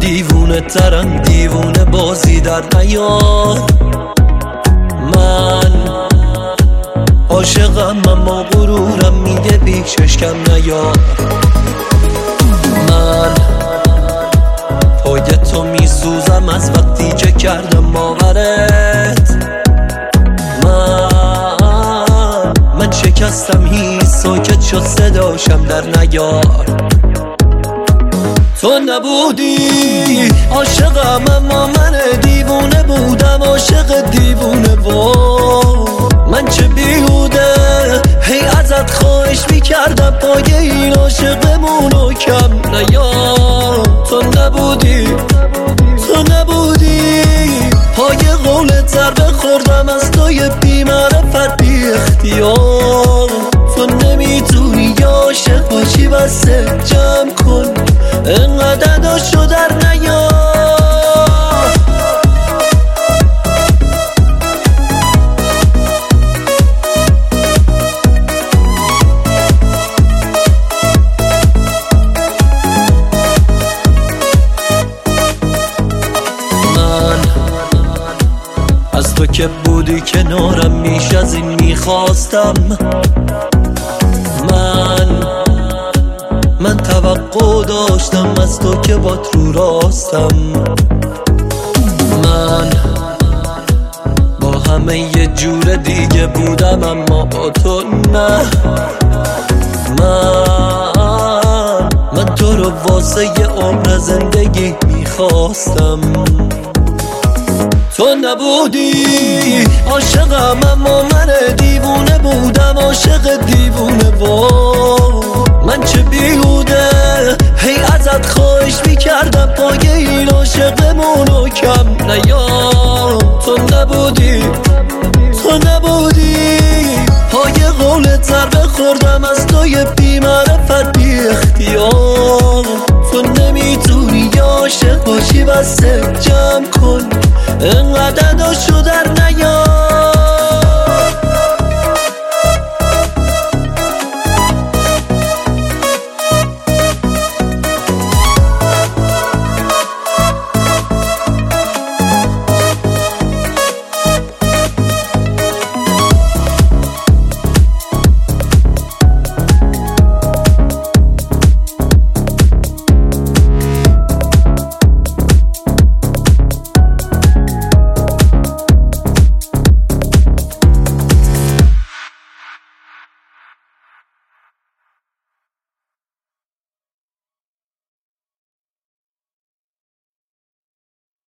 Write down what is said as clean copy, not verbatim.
دیوونه ترم، دیوونه بازی در نیار. من عاشقم اما غرورم میگه بیشش کم نیار. من پای تو میسوزم از وقتی که کردم باورت. من شکستم هیچ ساکت شد صداشم در نیار. تو نبودی عاشقم اما من دیوونه بودم، عاشق دیوونه و من چه بیهوده هی ازت خواهش میکردم پای این عاشقمونو کم نیار. تو نبودی پای قولت ضربه خوردم از توی بی معرفت بی اختیار. تو نمیتونی عاشق باشی بسه جمع کن انقدر داشو در نیار. من از تو که بودی کنارم میش از این میخواستم. من توقع داشتم از تو که بات رو راستم. من با همه یه جور دیگه بودم اما با تو نه. من تو رو واسه یه عمر زندگی میخواستم. تو نبودی عاشقم اما من دیوونه بودم، عاشق دیوونه و من چه بیهوده هی ازت خواهش میکردم پای این عاشقمونو کم نیار. تو نبودی پای قولت ضربه خوردم از توی بی معرفت بی اختیار. تو نمیتونی عاشق باشی بسه جمع کن انقدر داشو در